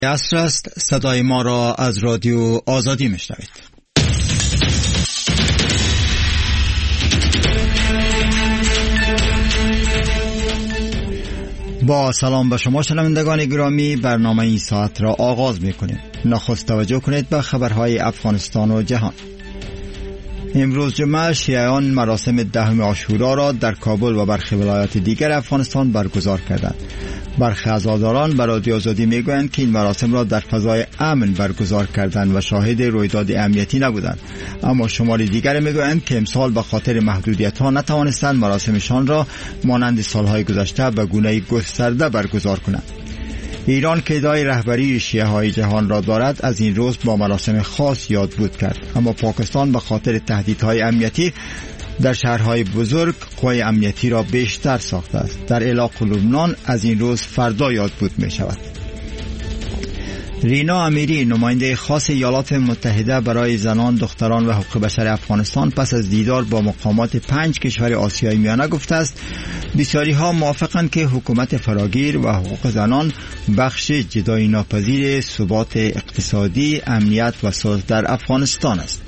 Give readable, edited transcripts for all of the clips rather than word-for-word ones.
عصر است. صدای ما را از رادیو آزادی میشنوید. با سلام به شما شنوندگان گرامی، برنامه این ساعت را آغاز میکنیم. نخست توجه کنید به خبرهای افغانستان و جهان. امروز جمعه شیعیان مراسم 10 عاشورا را در کابل و برخی ولایات دیگر افغانستان برگزار کردند. برخی عزاداران به رادیو آزادی میگویند که این مراسم را در فضای امن برگزار کردند و شاهد رویداد امنیتی نبودند، اما شماری دیگر میگویند که امسال به خاطر محدودیت‌ها نتوانستند مراسمشان را مانند سالهای گذشته به گونه گسترده برگزار کنند. ایران که ادعای رهبری شیعه های جهان را دارد، از این روز با مراسم خاص یاد بود کرد، اما پاکستان به خاطر تهدیدهای امنیتی در شهرهای بزرگ قوای امنیتی را بیشتر ساخته است. در عراق و لبنان از این روز فردا یاد بود می شود. رینا امیری، نماینده خاص ایالات متحده برای زنان، دختران و حقوق بشر افغانستان، پس از دیدار با مقامات 5 کشور آسیای میانه گفته است بسیاری ها موافقند که حکومت فراگیر و حقوق زنان بخش جدایی ناپذیر ثبات اقتصادی، امنیت و صلح در افغانستان است.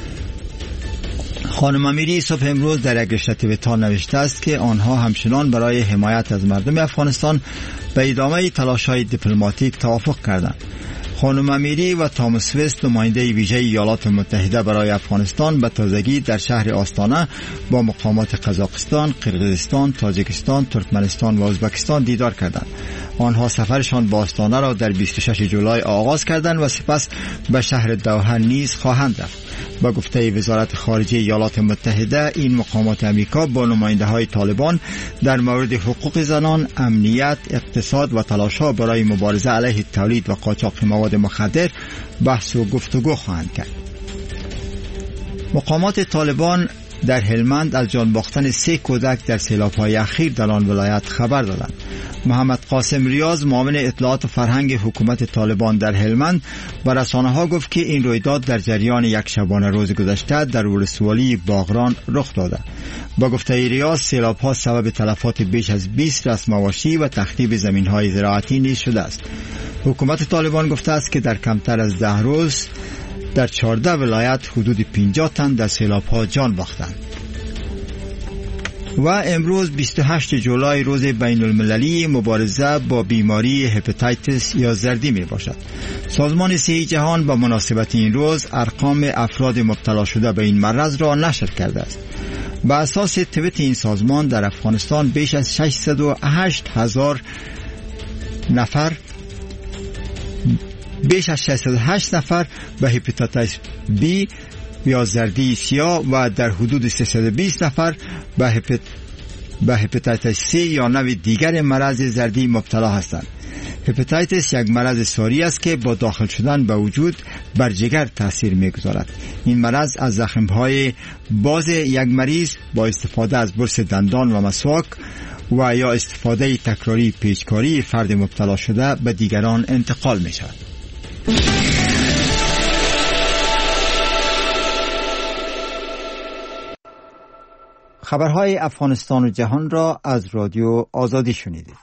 خانم امیری صبح امروز در یک رشته توییتر نوشته است که آنها همچنان برای حمایت از مردم افغانستان به ادامه تلاش‌های دیپلماتیک توافق کردند. خانم امیری و تامس وست، نماینده ویژه ایالات متحده برای افغانستان، به تازگی در شهر آستانه با مقامات قزاقستان، قرقیزستان، تاجیکستان، ترکمنستان و ازبکستان دیدار کردند. آنها سفرشان به آستانه را در 26 جولای آغاز کردند و سپس به شهر دوحه نیز خواهند رفت. با گفته وزارت خارجه ایالات متحده، این مقامات امریکا با نماینده‌های طالبان در مورد حقوق زنان، امنیت، اقتصاد و تلاش‌ها برای مبارزه علیه تولید و قاچاق مواد مخدر بحث و گفتگو خواهند کرد. مقامات طالبان در هلمند از جان باختن 3 کودک در سیلاب‌های اخیر در آن ولایت خبر دادند. محمد قاسم ریاض، معاون اطلاعات و فرهنگ حکومت طالبان در هلمند، به رسانه‌ها گفت که این رویداد در جریان یک شبانه روز گذشته در ولسوالی باغران رخ داده. با گفته ریاض، سیلاب‌ها سبب تلفات بیش از 20 رأس مواشی و تخریب زمین‌های زراعتی نیز شده است. حکومت طالبان گفته است که در کمتر از 10 روز در 14 ولایت حدود 50 تن در سیلاب‌ها جان باختند. و امروز 28 جولای روز بین المللی مبارزه با بیماری هپاتیتس یا زردی می باشد. سازمان صحی جهان به مناسبت این روز ارقام افراد مبتلا شده به این مرض را نشر کرده است. به اساس توییت این سازمان، در افغانستان بیش از 608,000 نفر به هپاتیتس بی یا زردی سیاه و در حدود 320 نفر به هپاتیتس سی یا نوع دیگر مرض زردی مبتلا هستند. هپاتیتس یک مرض ساری است که با داخل شدن به وجود بر جگر تاثیر می‌گذارد. این مرض از زخم‌های باز یک مریض با استفاده از برس دندان و مسواک و یا استفاده تکراری پیچکاری فرد مبتلا شده به دیگران انتقال می‌شود. خبرهای افغانستان و جهان را از رادیو آزادی شنیدید.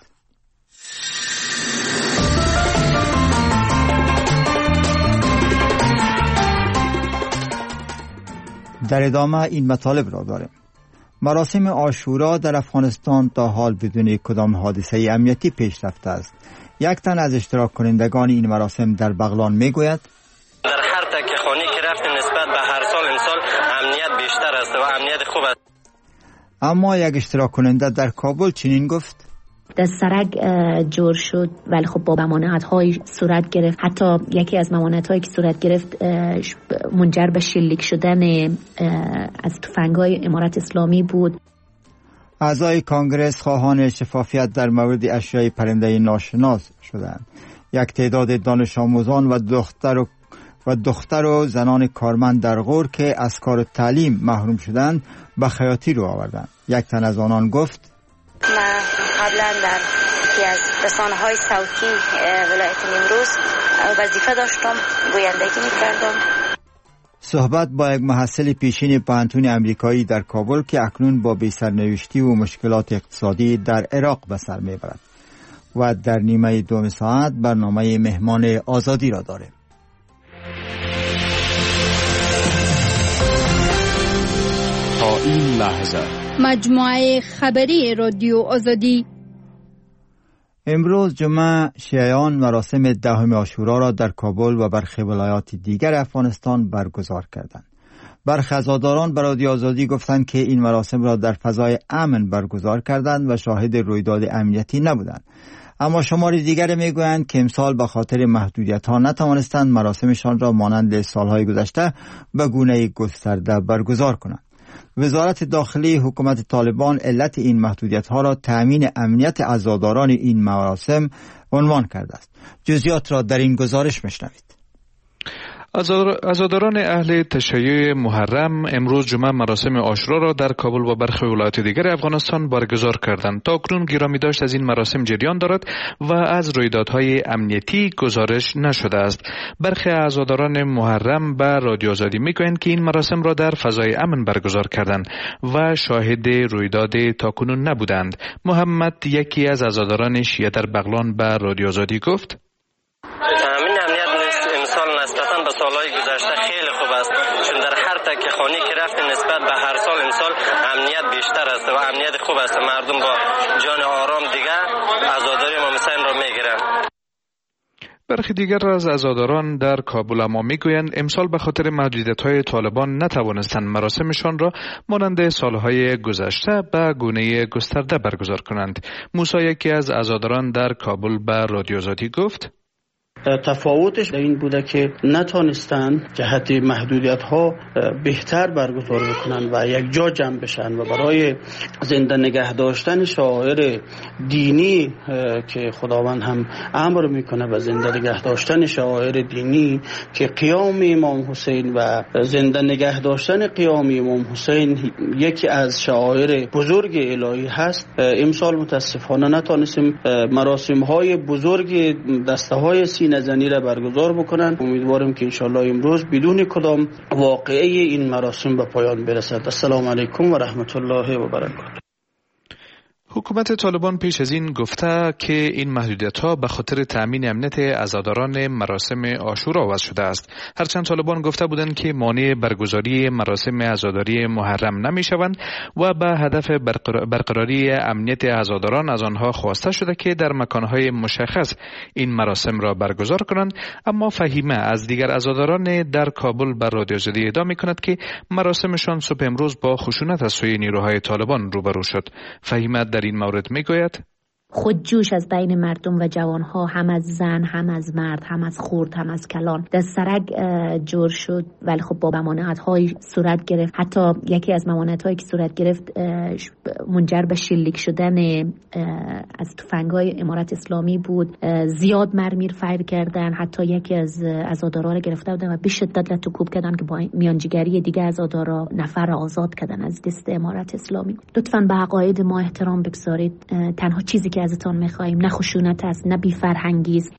در ادامه این مطالب را داریم. مراسم عاشورا در افغانستان تا حال بدون کدام حادثه امنیتی پیش رفته است. یک تن از اشتراک کنندگان این مراسم در بغلان میگوید در هر تکه خانی که رفتیم نسبت به هر سال امسال امنیت بیشتر است و امنیت خوب است. اما یک اشتراک کننده در کابل چنین گفت: در سرک جور شد، ولی خب با ممانعت‌های صورت گرفت. حتی یکی از ممانعت‌هایی که صورت گرفت منجر به شلیک شدن از تفنگ‌های امارت اسلامی بود. اعضای کانگرس خواهان شفافیت در مورد اشیاء پرنده ناشناس شدند. یک تعداد دانش آموزان و دختر و زنان کارمند در غور که از کار تعلیم محروم شدند به خیاطی رو آوردند. یک تن از آنان گفت: من قبلا در یکی از رسانه‌های صوتی ولایت نیمروز وظیفه داشتم، گویندگی می‌کردم. صحبت با یک محصل پیشین پانتون امریکایی در کابل که اکنون با بی‌سرنوشتی و مشکلات اقتصادی در عراق به سر می‌برد. و در نیمه دوم ساعت برنامه مهمان آزادی را داریم. تا این لحظه مجموعه خبری رادیو آزادی. امروز جمعه شیعیان مراسم 10 عاشورا را در کابل و برخی ولایات دیگر افغانستان برگزار کردند. برخی عزاداران به رادیو آزادی گفتند که این مراسم را در فضای امن برگزار کردند و شاهد رویداد امنیتی نبودند. اما شماری دیگر میگویند که امسال به خاطر محدودیت‌ها نتوانستند مراسمشان را مانند سالهای گذشته به گونه گسترده برگزار کنند. وزارت داخلی حکومت طالبان علت این محدودیت‌ها را تأمین امنیت عزاداران این مراسم عنوان کرده است. جزئیات را در این گزارش میشنوید. عزاداران اهل تشیع محرم امروز جمعه مراسم عاشورا را در کابل و برخی ولایات دیگر افغانستان برگزار کردند. تاکنون گرامی داشت از این مراسم جریان دارد و از رویدادهای امنیتی گزارش نشده است. برخی عزاداران محرم به رادیو آزادی میگویند که این مراسم را در فضای امن برگزار کردند و شاهد رویداد تاکنون نبودند. محمد، یکی از عزاداران شیعه در بغلان، به رادیو آزادی گفت: نسبتاً به سالهای گذشته خیلی خوب است، چون در هر تکه خانه که رفتیم نسبت به هر سال امسال امنیت بیشتر است و امنیت خوب است. مردم با جان آرام دیگه عزاداری امام حسین را میگیرند. برخی دیگر از عزاداران در کابل اما میگویند امسال به خاطر محدودیت‌های طالبان نتوانستند مراسمشان را مانند سالهای گذشته به گونه گسترده برگزار کنند. موسی، یکی از عزاداران در کابل، به رادیو آزادی گفت: تفاوتش در این بوده که نتونستن جهت محدودیت ها بهتر برگزار بکنن و یک جا جمع بشن و برای زنده نگه داشتن شعائر دینی که خداوند هم امر میکنه و زنده نگه داشتن شعائر دینی که قیام امام حسین و زنده نگه داشتن قیام امام حسین یکی از شعائر بزرگ الهی هست. امسال متاسفانه نتونستیم مراسم های بزرگ دسته های نزنی را برگزار بکنن. امیدوارم که انشالله امروز بدون کدام واقعه این مراسم به پایان برسد. السلام علیکم و رحمت الله و برکاته. حکومت طالبان پیش از این گفته که این محدودیت‌ها به خاطر تأمین امنیت عزاداران مراسم عاشورا وضع شده است. هرچند طالبان گفته بودند که مانع برگزاری مراسم عزاداری محرم نمی‌شوند و به هدف برقراری امنیت عزاداران از آنها خواسته شده که در مکان‌های مشخص این مراسم را برگزار کنند. اما فهیمه از دیگر عزاداران در کابل بر رادیو آزادی ادعا می‌کند که مراسمشان صبح امروز با خشونت از سوی نیروهای طالبان روبرو شد. فهیمه در این مورد میگوید: خودجوش از بین مردم و جوانها، هم از زن، هم از مرد، هم از خرد، هم از کلان در سرک جور شد، ولی خب با ممانعت‌های صورت گرفت. حتی یکی از ممانعت‌هایی که صورت گرفت منجر به شلیک شدن از تفنگ‌های امارت اسلامی بود. زیاد مرمیر فایر کردن، حتی یکی از عزادارا را گرفته بودن و به شدت لطوکوب کردن که با میانجیگری دیگه عزادارا نفر آزاد کردن از دست امارت اسلامی. لطفاً به عقاید ما احترام بگذارید. تنها چیزی که ازتان میخواییم نه خشونت است، نه بی‌فرهنگی است.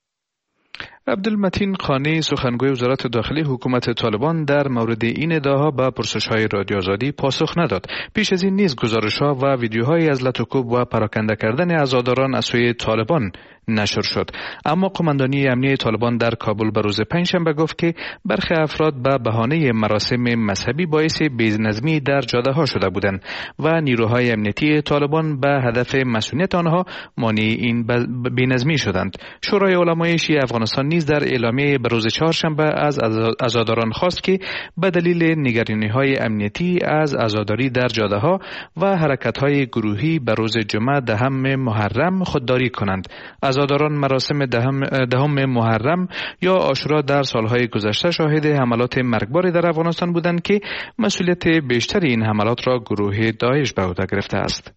عبدالمتین خانی، سخنگوی وزارت داخلی حکومت طالبان، در مورد این ادعاها به پرسش‌های رادیو آزادی پاسخ نداد. پیش از این نیز گزارش‌ها و ویدیوهایی از لطوکوب و پراکنده کردن عزاداران از سوی طالبان نشر شد. اما قماندانی امنیتی طالبان در کابل به روز پنجشنبه گفت که برخی افراد به بهانه مراسم مذهبی باعث بی‌نظمی در جاده‌ها شده بودند و نیروهای امنیتی طالبان به هدف مسئولیت آنها مانع این بی‌نظمی شدند. شورای علمای شیعه افغانستان نیز در اعلامیه به روز چهارشنبه از عزاداران خواست که به دلیل نگرانی‌های امنیتی از عزاداری در جاده‌ها و حرکت‌های گروهی به روز جمعه 10 محرم خودداری کنند. عزاداران مراسم 10 محرم یا عاشورا در سالهای گذشته شاهد حملات مرگباری در افغانستان بودند که مسئولیت بیشتر این حملات را گروه داعش به عهده گرفته است.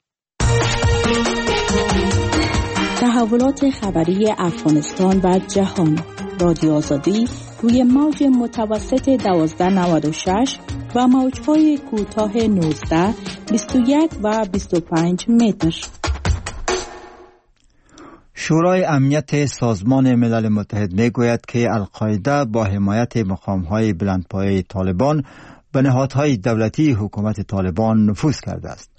تحولات خبری افغانستان و جهان. رادیو آزادی روی موج متوسط 1296 و موج‌های کوتاه 19، 21 و 25 متر. شورای امنیت سازمان ملل متحد میگوید که القاعده با حمایت مقام‌های بلندپایه طالبان به نهادهای دولتی حکومت طالبان نفوذ کرده است.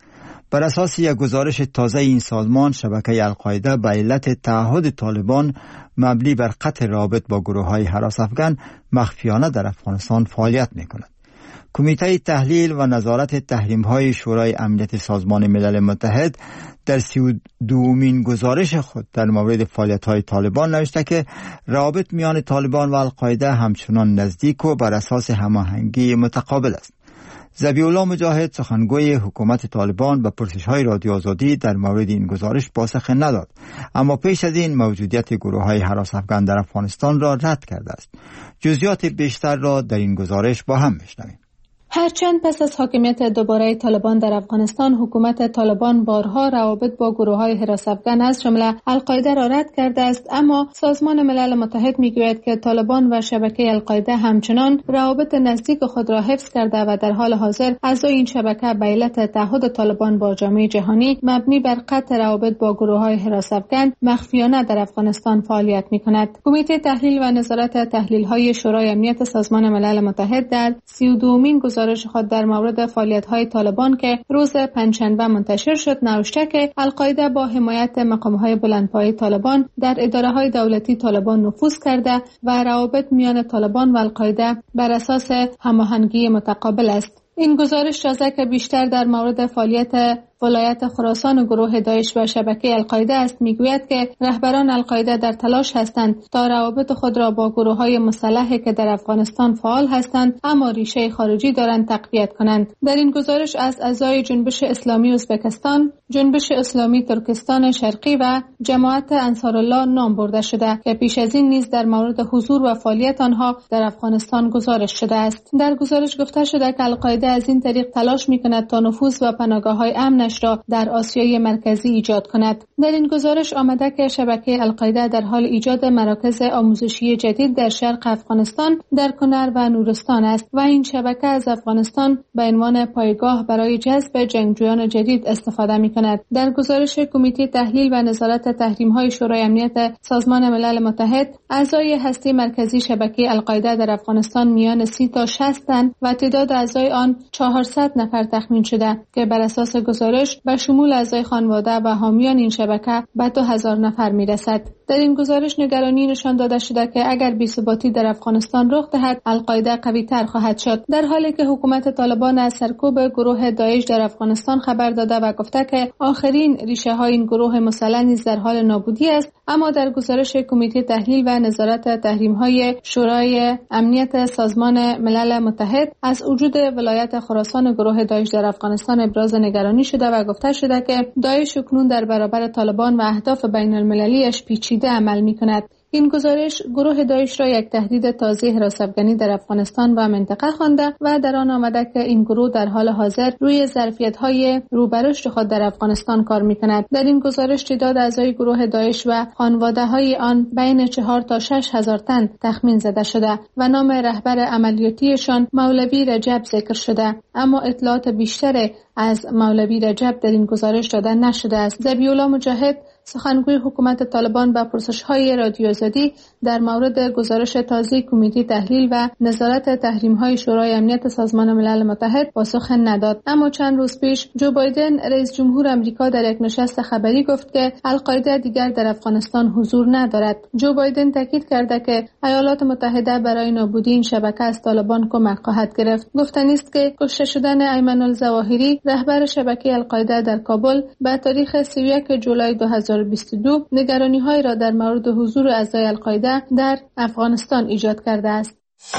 بر اساس یک گزارش تازه این سازمان، شبکه القاعده به علت تعهد طالبان مبنی بر قطع رابط با گروه‌های هراس افغان مخفیانه در افغانستان فعالیت می‌کند. کمیته تحلیل و نظارت تحریم‌های شورای امنیت سازمان ملل متحد در 32مین گزارش خود در مورد فعالیت‌های طالبان نوشته که روابط میان طالبان و القاعده همچنان نزدیک و بر اساس هماهنگی متقابل است. ذبیح الله مجاهد، سخنگوی حکومت طالبان، به پرسش‌های رادیو آزادی در مورد این گزارش پاسخ نداد، اما پیش از این موجودیت گروه‌های هراس افغان در افغانستان را رد کرده است. جزئیات بیشتر را در این گزارش با هم می‌شنویم. هرچند پس از حاکمیت دوباره طالبان در افغانستان، حکومت طالبان بارها روابط با گروه‌های هراس افغان از جمله القاعده را رد کرده است، اما سازمان ملل متحد می‌گوید که طالبان و شبکه القاعده همچنان روابط نزدیک خود را حفظ کرده و در حال حاضر اعضای این شبکه به علت تعهد طالبان با جامعه جهانی مبنی بر قطع روابط با گروه‌های هراس افغان مخفیانه در افغانستان فعالیت می‌کند. کمیته تحلیل و نظارت تحلیل‌های شورای امنیت سازمان ملل متحد در 32مین گزارش خود در مورد فعالیت‌های طالبان که روز پنجشنبه منتشر شد نوشته که القاعده با حمایت مقام‌های بلندپایه طالبان در اداره‌های دولتی طالبان نفوذ کرده و روابط میان طالبان و القاعده بر اساس هماهنگی متقابل است. این گزارش تازه که بیشتر در مورد فعالیت ولایت خراسان و گروه داعش و شبکه القاعده است میگوید که رهبران القاعده در تلاش هستند تا روابط خود را با گروه‌های مسلحی که در افغانستان فعال هستند اما ریشه خارجی دارند تقویت کنند. در این گزارش از اعضای جنبش اسلامی ازبکستان، جنبش اسلامی ترکستان شرقی و جماعت انصارالله نام برده شده که پیش از این نیز در مورد حضور و فعالیت آنها در افغانستان گزارش شده است. در گزارش گفته شده که القاعده از این طریق تلاش می‌کند تا نفوذ و پناهگاه‌های امن را در آسیای مرکزی ایجاد کند. در این گزارش آمده که شبکه القاعده در حال ایجاد مراکز آموزشی جدید در شرق افغانستان، در کنر و نورستان است و این شبکه از افغانستان به عنوان پایگاه برای جذب جنگجویان جدید استفاده می‌کند. در گزارش کمیته تحلیل و نظارت تحریم‌های شورای امنیت سازمان ملل متحد، اعضای هسته مرکزی شبکه القاعده در افغانستان میان 30 تا 60 تن و تعداد اعضای آن 400 نفر تخمین شده که بر اساس گزارش به شمول اعضای خانواده و حامیان این شبکه به 2000 نفر میرسد. در این گزارش نگرانی نشان داده شده که اگر بی‌ثباتی در افغانستان رخ دهد، القاعده قوی‌تر خواهد شد. در حالی که حکومت طالبان از سرکوب گروه داعش در افغانستان خبر داده و گفته که آخرین ریشه‌های این گروه مسلح نیز در حال نابودی است، اما در گزارش کمیته تحلیل و نظارت تحریم‌های شورای امنیت سازمان ملل متحد از وجود ولایت خراسان و گروه داعش در افغانستان ابراز نگرانی شده و گفته شده که داعش اکنون در برابر طالبان و اهداف بین‌المللی‌اش پیچیده عمل می‌کند. این گزارش گروه داعش را یک تهدید تازه هراس افغانی در افغانستان و منطقه خوانده و در آن آمده که این گروه در حال حاضر روی ظرفیت‌های روبرشت خود در افغانستان کار می‌کند. در این گزارش تعداد اعضای گروه داعش و خانواده‌های آن بین 4 تا 6 هزار تن تخمین زده شده و نام رهبر عملیاتیشان مولوی رجب ذکر شده، اما اطلاعات بیشتر از مولوی رجب در این گزارش داده نشده است. ذبیح الله مجاهد، سخنگوی حکومت طالبان، با پرسش‌های رادیو آزادی در مورد گزارش تازه کمیته تحلیل و نظارت تحریم‌های شورای امنیت سازمان ملل متحد پاسخ نداد. اما چند روز پیش جو بایدن، رئیس جمهور آمریکا، در یک نشست خبری گفت که القاعده دیگر در افغانستان حضور ندارد. جو بایدن تاکید کرده که ایالات متحده برای نابودی این شبکه از طالبان کمک خواهد گرفت. گفتنی است که کشته شدن ایمن الظواهری، رهبر شبکه القاعده در کابل، به تاریخ 31 جولای 2022 نگرانی‌های را در مورد حضور اعضای القاعده در افغانستان ایجاد کرده است.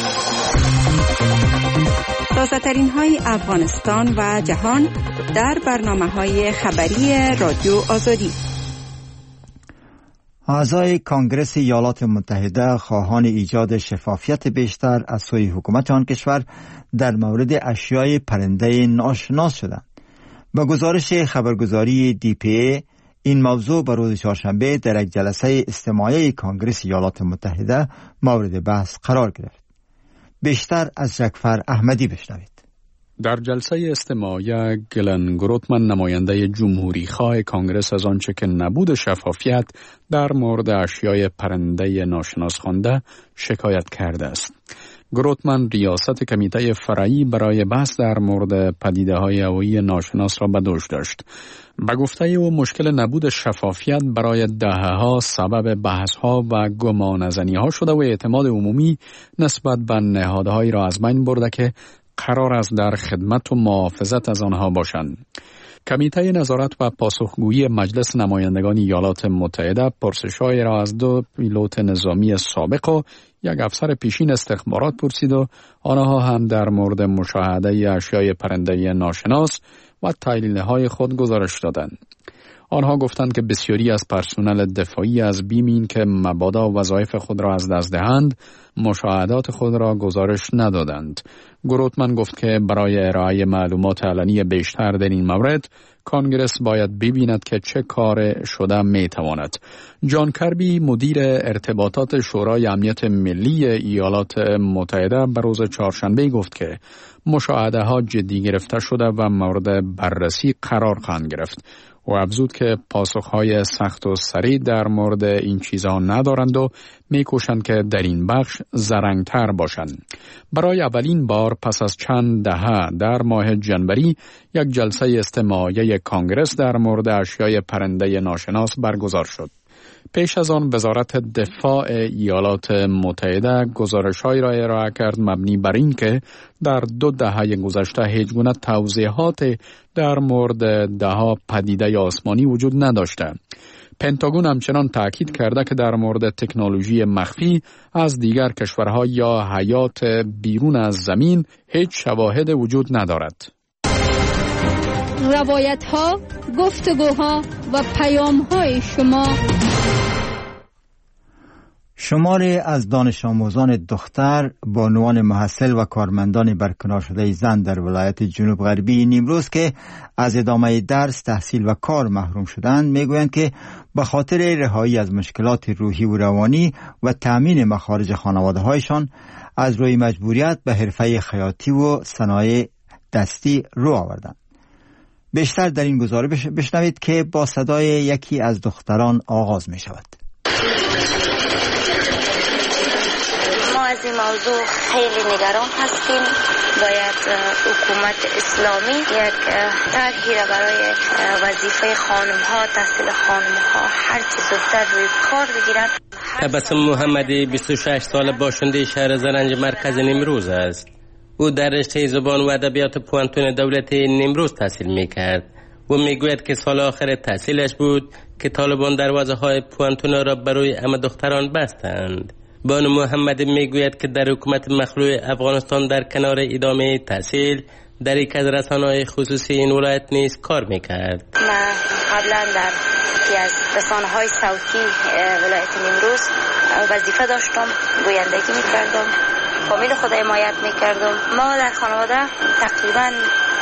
تازه‌ترین های افغانستان و جهان در برنامه‌های خبری رادیو آزادی. اعضای کانگرس ایالات متحده خواهان ایجاد شفافیت بیشتر از سوی حکومت آن کشور در مورد اشیای پرنده ناشناس شدند. با گزارش خبرگزاری DPA، این موضوع به روز چهارشنبه در یک جلسه استماعی کانگرس ایالات متحده مورد بحث قرار گرفت. بیشتر از جعفر احمدی بشنوید. در جلسه استماعی، گلن گروتمن، نماینده جمهوری خواه کانگرس، از آنچه که نبود شفافیت در مورد اشیای پرنده ناشناس خوانده شکایت کرده است. گروتمن ریاست کمیته فرعی برای بحث در مورد پدیده‌های هوایی ناشناس را به دوش داشت. به گفته او مشکل نبود شفافیت برای دهه‌ها سبب بحث‌ها و گمانه‌زنی‌ها شده و اعتماد عمومی نسبت به نهادهایی را از بین برده که قرار است در خدمت و محافظت از آنها باشند. کمیته نظارت و پاسخگویی مجلس نمایندگان ایالات متحده پرسش‌هایی را از 2 پیلوت نظامی سابق و یک افسر پیشین استخبارات پرسید و آنها هم در مورد مشاهده اشیاء پرنده ناشناس و تحلیل‌های خود گزارش دادند. آنها گفتند که بسیاری از پرسنل دفاعی از بیم این که مبادا وظایف خود را از دست دهند، مشاهدات خود را گزارش ندادند. گروتمن گفت که برای ارائه معلومات علنی بیشتر در این مورد، کانگرس باید ببیند که چه کار شده می تواند. جان کربی مدیر ارتباطات شورای امنیت ملی ایالات متحده به روز چهارشنبه گفت که مشاهده ها جدی گرفته شده و مورد بررسی قرار خواهند گرفت. و افزود که پاسخهای سخت و سریع در مورد این چیزها ندارند و میکوشند که در این بخش زرنگتر باشند. برای اولین بار پس از چند دهه در ماه جنوری یک جلسه استماعی کانگرس در مورد اشیاء پرنده ناشناس برگزار شد. پیش از آن وزارت دفاع ایالات متحده گزارش‌هایی را ارائه کرد مبنی بر این که در 2 دهه گذشته هیچ گونه توضیحات در مورد ده‌ها پدیده آسمانی وجود نداشته. پنتاگون همچنان تاکید کرده که در مورد تکنولوژی مخفی از دیگر کشورها یا حیات بیرون از زمین هیچ شواهد وجود ندارد. روایت‌ها، گفتگوها و پیام‌های شما. شماری از دانش آموزان دختر، بانوان محصل و کارمندان برکنار شده زن در ولایت جنوب غربی نیمروز که از ادامه درس، تحصیل و کار محروم شدند میگویند که به خاطر رهایی از مشکلات روحی و روانی و تأمین مخارج خانواده هایشان از روی مجبوریت به حرفه خیاطی و صنایع دستی رو آوردند. بیشتر در این گزاره بشنوید که با صدای یکی از دختران آغاز می شود. ما از این موضوع خیلی نگران هستیم. باید حکومت اسلامی یک طرحی را برای وظیفه خانم‌ها، تحصیل خانم‌ها هر چه زودتر روی کار بگیرد. تبسم محمدی 26 سال باشنده شهر زرنج مرکز نیمروز است. او در رشته زبان و ادبیات پوانتون دولتی نیمروز تحصیل می‌کرد و میگوید که سال آخر تحصیلش بود که طالبان دروازه‌های پوانتون را برای همه دختران بستند. بانو محمد میگوید که در حکومت مخلوع افغانستان در کنار ادامه تحصیل در یک از رسانه‌های خصوصی این ولایت نیز کار میکرد. من قبلا در یکی از رسانه‌های صوتی ولایت نیمروز وظیفه داشتم، گویندگی میکردم، فامیل خود حمایت میکردم. ما در خانواده تقریبا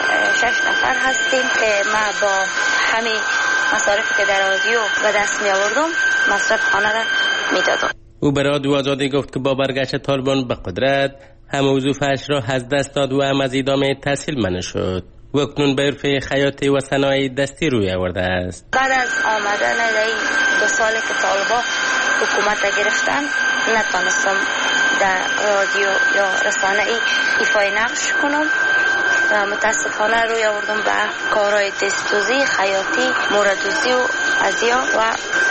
6 نفر هستیم که ما با همین مصارفی که در رادیو به دست می آوردم مصرف خانه را میدادم. او به رادیو آزادی گفت که با برگشت طالبان به قدرت هم وظیفه‌اش را از دست داد و هم از ادامه تحصیل منع شد و اکنون به حرفه خیاطی و صنایع دستی روی آورده است. بعد از آمدن در این 2 سال که طالبان حکومت را گرفتن نتونستم در رادیو یا رسانه ایفای نقش کنم و متاسفانه روی آوردم به کارهای دستوزی، خیاطی، موردوزی و ازیا و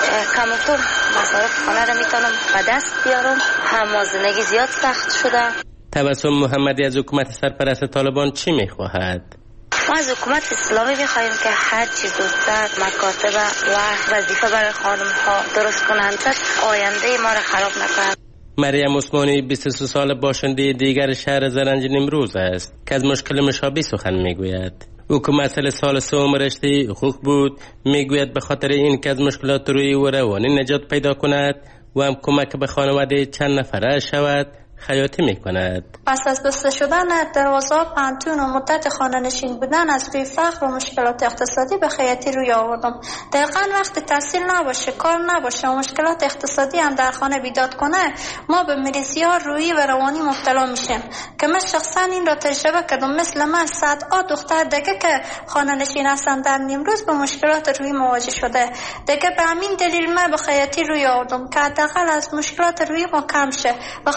کمتر مصارف خانه را میتونم به دست بیارم. هم زندگی زیاد سخت شده. تبسم محمدی از حکومت سرپرست طالبان چی میخواهد؟ ما از حکومت اسلامی میخواهیم که هر چیز زودتر مکاتب و وظیفه برای خانم ها درست کنند تا آینده ما را خراب نکنند. مریم عثمانی 23 سال باشنده دیگر شهر زرنج نیمروز است که از مشکل مشابه سخن میگوید. او که مسئله سال 3 رشته حقوق بود میگوید به خاطر این که از مشکلات روحی و روانی نجات پیدا کند و هم کمک به خانواده چند نفره شود خیاطی میکند. پس از بسته شدن دروازه پانتون و مدت خانه نشین بودن از روی فقر و مشکلات اقتصادی به خیاطی روی آوردم. دقیقاً وقتی تحصیل نباشه، کار نباشه و مشکلات اقتصادی هم در خانه بیداد کنه، ما به مریضی‌ها روحی و روانی مبتلا میشیم که من شخصا این را تجربه کردم. مثل من صدها دختر دیگه که خانه نشین هستن در نیمروز به مشکلات روحی مواجه شده. دیگه به همین دلیل من به خیاطی روی آوردم که حداقل از مشکلات روحی ما کم شه و خانواده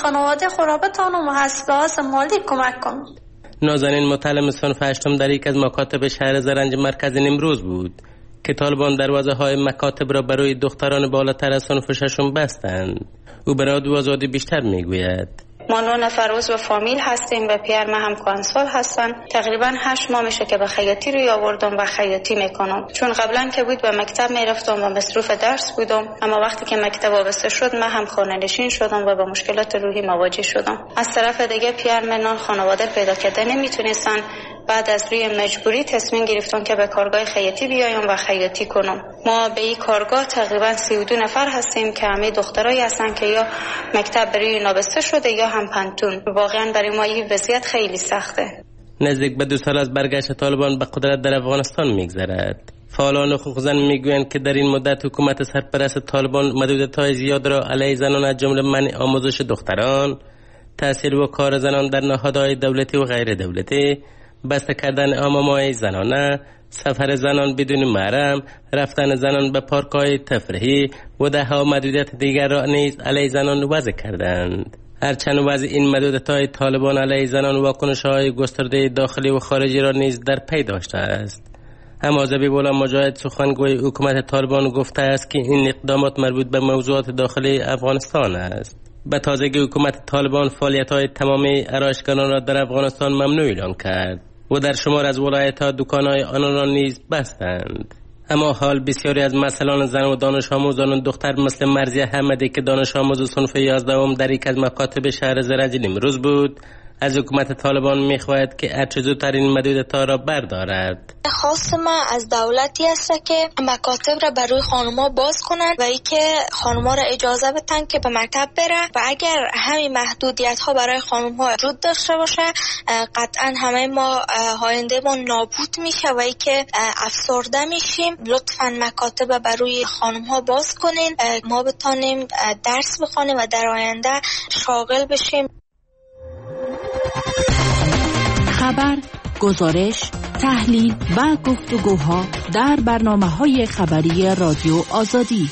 خورا بتانم و لحاظ مالی کمک کنم. نازنین متعلم صنف 8 در یک از مکاتب شهر زرنج مرکز نیمروز بود که طالبان دروازه های مکاتب را برای دختران بالاتر از صنف 6 بستند. او به رادیو آزادی بیشتر میگوید. ما 9 نفر عضو فامیل هستیم و پیر ما هم کانسال هستن. تقریبا 8 ماه میشه که به خیاطی روی آوردم و خیاطی میکنم، چون قبلا که بود به مکتب میرفتم و مصروف درس بودم، اما وقتی که مکتب وابسته شد من هم خانه نشین شدم و با مشکلات روحی مواجه شدم. از طرف دیگه پیر منان خانواده پیدا کرده نمیتونستن. بعد از روی مجبوری تصمیم گرفتم که به کارگاه خیاطی بیایم و خیاطی کنم. ما به این کارگاه تقریبا 32 نفر هستیم که همه دخترایی هستن که یا مکتب برای نابسته شده یا هم پنتون. واقعا برای ما این وضعیت خیلی سخته. نزدیک به 2 سال از برگشت طالبان به قدرت در افغانستان میگذرد. فعالان حقوق زن میگویند که در این مدت حکومت سرپرست طالبان محدودیت‌های زیاد را علیه زنان از جمله منع آموزش دختران، تحصیل و کار زنان در نهادهای دولتی و غیر دولتی، بسته کردن حمام‌های زنانه، سفر زنان بدون محرم، رفتن زنان به پارک‌های تفریحی و ده‌ها محدودیت دیگر را نیز علیه زنان وضع کردند. هرچند وضع این محدودیت‌های طالبان علیه زنان واکنش‌های گسترده داخلی و خارجی را نیز در پی داشته است. اما ذبیح‌الله مجاهد سخنگوی حکومت طالبان گفته است که این اقدامات مربوط به موضوعات داخلی افغانستان است. به تازگی حکومت طالبان فعالیت‌های تمامی آرایشگران را در افغانستان ممنوع اعلام کرد و در شمار از ولایت‌ها دکان‌های آنان را نیز بستند. اما حال بسیاری از مسئولان زن و دانش آموزان دختر مثل مرضیه حمدی که دانش آموز صنف 11 در یک از مکاتب شهر زرنج نیمروز بود، از حکومت طالبان می‌خواهد که هرچه زودتر این محدودیت‌ها را بردارد. خواست ما از دولتی است که مکاتب را برای خانم‌ها باز کنند و اینکه خانم‌ها را اجازه بدن که به مکتب بره و اگر همین محدودیت‌ها برای خانم‌ها وجود داشته باشه قطعاً همه ما آینده ما نابود میشه و اینکه افسرده میشیم. لطفاً مکاتب برای خانم‌ها باز کنین، ما بتونیم درس بخونیم و در آینده شاغل بشیم. خبر، گزارش، تحلیل و گفتگوها در برنامه‌های خبری رادیو آزادی.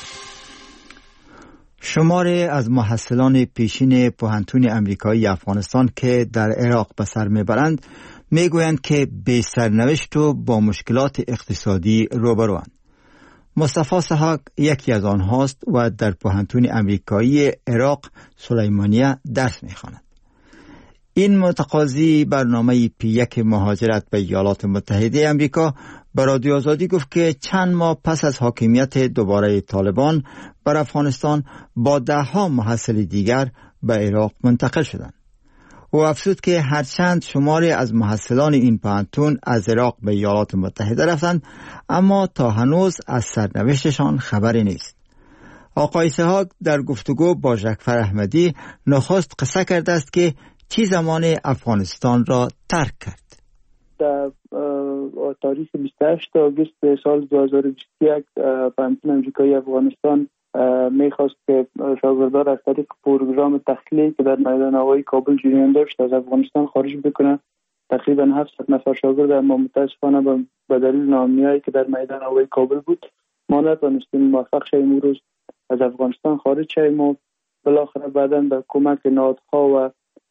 شماری از محصلان پیشین پوهنتون امریکایی افغانستان که در عراق به سر میبرند میگویند که بی سرنوشت و با مشکلات اقتصادی روبروند. مصطفی سحاق یکی از آنهاست و در پوهنتون امریکایی عراق سلیمانیه درس میخواند. این متقاضی برنامه P1 مهاجرت به ایالات متحده امریکا به رادیو آزادی گفت که چند ماه پس از حاکمیت دوباره طالبان بر افغانستان با 10 محصل دیگر به عراق منتقل شدند. او افزود که هرچند شماری از محصلان این پوهنتون از عراق به ایالات متحده رفتند، اما تا هنوز از سرنوشتشان خبری نیست. آقای سحاق در گفتگو با ژکفر احمدی نخست قصه کرده است که چی زمان افغانستان را ترک کرد. در تاریخ 28 آگوست سال 2021 پوهنتون امریکایی افغانستان میخواست که شاگردان از طریق پروگرام تخلیه که در میدان هوایی کابل جریان داشت از افغانستان خارج بکنه. تقریبا 700 نفر شاگرد، اما متاسفانه به دلیل ناامنیایی که در میدان هوایی کابل بود ما نتوانستیم موفق شویم امروز از افغانستان خارج شویم و بالاخره بعداً به کمک نهادها و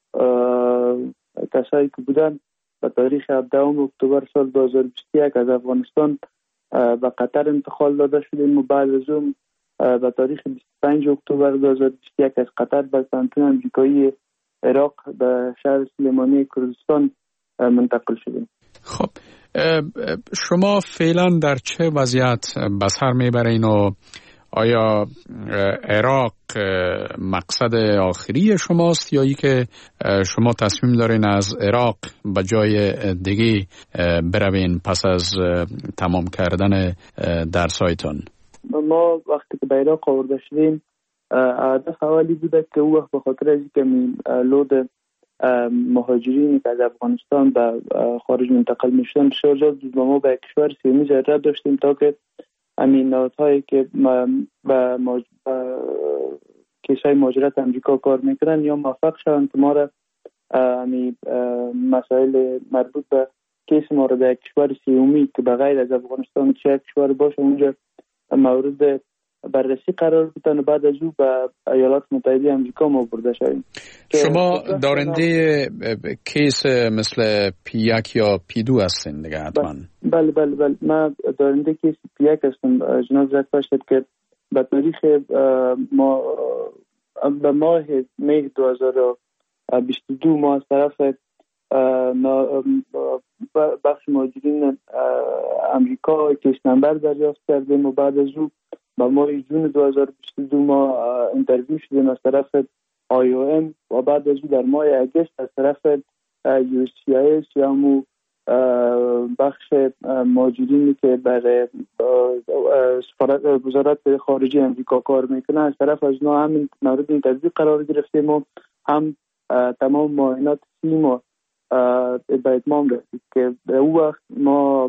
کسایی که بودن به تاریخ 17 اکتبر سال 2021 از افغانستان به قطر انتقال داده شدیم و بعد از اون به تاریخ 25 اکتبر 2021 از قطر به پوهنتون امریکایی عراق به شهر سلیمانی کردستان منتقل شدیم. خب شما فعلا در چه وضعیت به سر میبرین و آیا عراق مقصد آخری شماست یا ای که شما تصمیم دارین از عراق به جای دیگه بروین پس از تمام کردن درسایتان؟ ما وقتی که به عراق آورده شدیم هدف اولی بوده که او وقت به خاطر از اینکه لود مهاجرینی که از افغانستان به خارج منتقل میشدن بسیار زیاد بود و ما به کشور سیمی ضرورت داشتیم تا که همین نهادهایی که به کیسای مهاجرت امریکا کار میکنن یا موفق شدن که ما را همین مسائل مربوط به کیس ما را در کشور سیومی که به غیر از افغانستان چه کشور باشه اونجا مورد بررسی قرار بدن و بعد از او به ایالات متحده آمریکا ما برده شویم. شما دارنده کیس مثل P1 یا P2 هستین دیگه حتما؟ بله من دارنده کیس P1 هستم جناب زکفشت که به تاریخ به ماه می 2022 ما از طرف بخش مهاجرین امریکا کیس نمبر دریافت کردیم و بعد از او به ماه جون 2022 ما انترویو شدیم از طرف IOM و بعد از او در ماه اگست از طرف USCIS یا همو بخش مهاجرینی که برای وزارت خارجه امریکا کار میکنه از طرف از اونا هم مورد انترویو قرار گرفتیم و هم تمام معاینات ما به اتمام رسید که به او وقت ما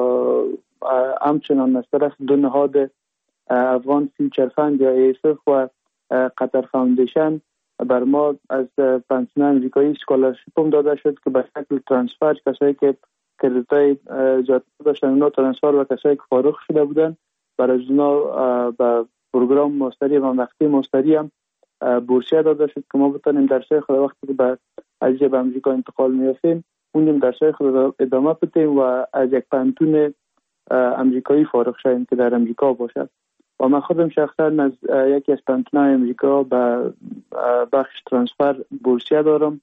همچنان از طرف دو نهاد افغان فیوچر فند یا AFF و قطر فاوندیشن بر ما از پنسیون امریکایی اسکالرشیپ هم داده شد که به شکل ترانسفر کسایی که کردیتای زیادتر داشتن اونا ترانسفر و کسایی که فارغ شده بودن برای اونا به پروگرام ماستری و مقطع ماستری هم بورسیه داده شد که ما بتونیم درسای خود وقتی که به از به امریکا انتقال می‌یافتیم اونیم درسای خود ادامه بدیم و از یک پانتون امریکایی فارغ شویم که در امریکا باشد. و من خودم شخصا از یکی از پانتون‌های امریکا به بخش ترانسفر بورسیه دارم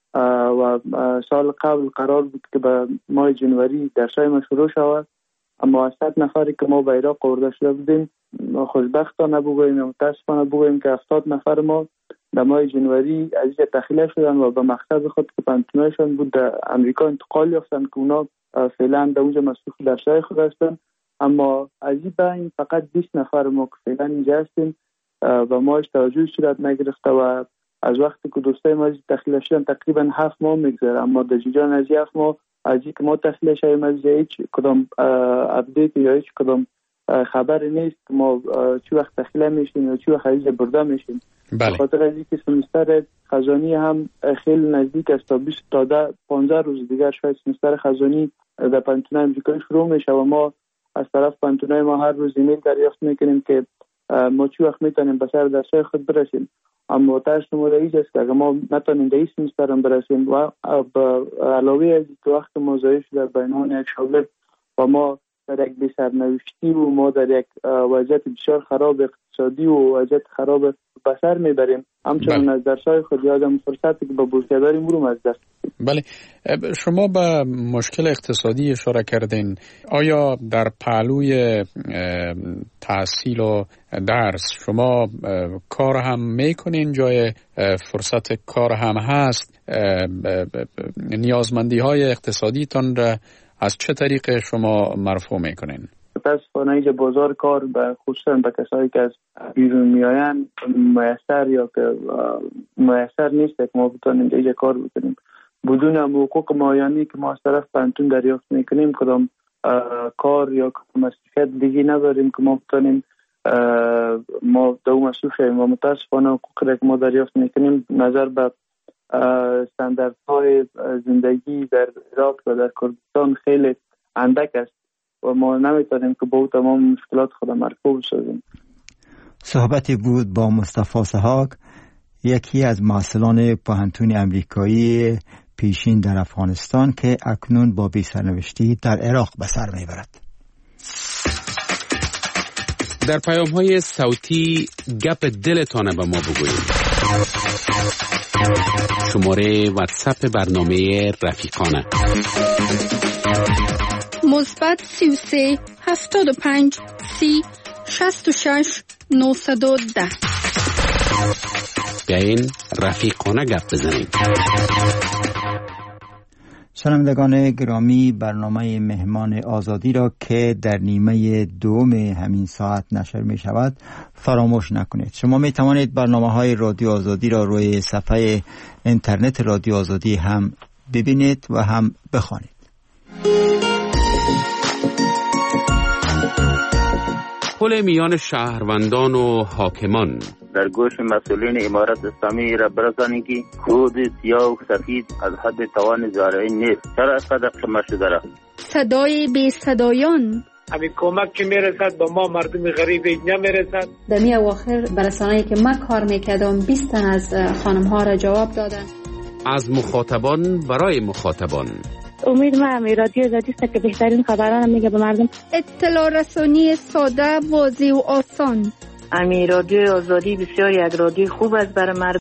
و سال قبل قرار بود که به ماه جنوری درسای ما شروع شود، اما از 100 نفری که ما به عراق آورده شده بودیم خوشبختانه بگوییم یا متاسفانه بگوییم که 70 نفر ما در ماه جنوری از اینجا تخلیه شدن و به مقصد خود که پانتونایشان بود در امریکا انتقال یافتن که اونا فعلا در اونجا مصروف درسای خود هستن. اما از این بین فقط 20 نفر ما که فعلا اینجا هستیم و ما توجه صورت نگرفته و از وقتی که دوستای ما تخلیه شدن تقریبا 7 ماه میگذره، اما در جریان از 7 ماه از اینکه ما تخلیه شدیم از هیچ کدام اپدیت یا هیچ کدام خبر نیست که ما چی وقت تخلیه میشیم یا چی وقت از برده میشیم. بله. خاطر از اینکه سمستر خزانی هم خیلی نزدیک است تا 20 تا 15 روز دیگر شاید سمستر خزانی در پانتون امریکایی شروع میشه و ما از طرف پانتونای ما هر روز ایمیل دریافت میکنیم که ما چی وقت میتونیم به سر درسای خود برسیم، اما ترس مورد است که اگر ما نتونیم در این سمستر هم برسیم و علاوه از که وقت ما ضایع شده در بینان یک شاگرد و ما در یک بی‌سرنوشتی و ما در یک وضعیت بسیار خراب اقتصادی و وضعیت خراب بسر میبریم، همچنان از درسای خود یادم فرصتی که با بورسیه داریم رو از دست. بله، شما به مشکل اقتصادی اشاره کردین. آیا در پهلوی تحصیل و درس شما کار هم میکنین؟ جای فرصت کار هم هست؟ نیازمندی های اقتصادی تان را از چه طریق شما مرفوع میکنین؟ متاسفانه اینجا بازار کار به خصوصا به کسایی که از بیرون میآیند میسر یا که میسر نیست که ما بتونیم اینجا کار بکنیم بدون حقوق معینی که ما از طرف پانتون دریافت میکنیم. کدام کار یا مسئولیت دیگه نداریم که ما بتونیم ما دو مسئول شویم و متاسفانه حقوقی که ما دریافت میکنیم نظر به استانداردهای زندگی در عراق و در کردستان خیلی اندک است و ما نمیتونیم که با تمام مشکلات خود مرفوع بشویم. صحبتی بود با مصطفی سحاق، یکی از محصلان پانتون امریکایی پیشین در افغانستان که اکنون با بی‌سرنوشتی در عراق به سر میبرد. در پیام‌های صوتی گپ دلتان به ما بگویید. شماره واتساپ برنامه رفیقانه مثبت 33 75 30 66 910. بیاین رفیقانه گپ بزنیم. شنوندگان گرامی، برنامه مهمان آزادی را که در نیمه دوم همین ساعت نشر می شود فراموش نکنید. شما می توانید برنامه های رادیو آزادی را روی صفحه اینترنت رادیو آزادی هم ببینید و هم بخوانید. پل میان شهروندان و حاکمان در گوش مسئولین امارت اسلامی را برسانید که کود سیاه و سفید از حد توان زارعین نیست. چرا قدر شما شده را؟ صدای بی صدایان همین کمک که میرسد به ما مردم غریب نمیرسد. در می اواخر برسانه‌ای که من کار میکردم 20 تن از خانم ها را جواب دادن. از مخاطبان برای مخاطبان. امید من رادیو آزادی است که بهترین خبران میگه به مردم. اطلاع رسانی ساده، واضح و آسان. رادیو آزادی بسیار یک رادیو خوب است برای مردم.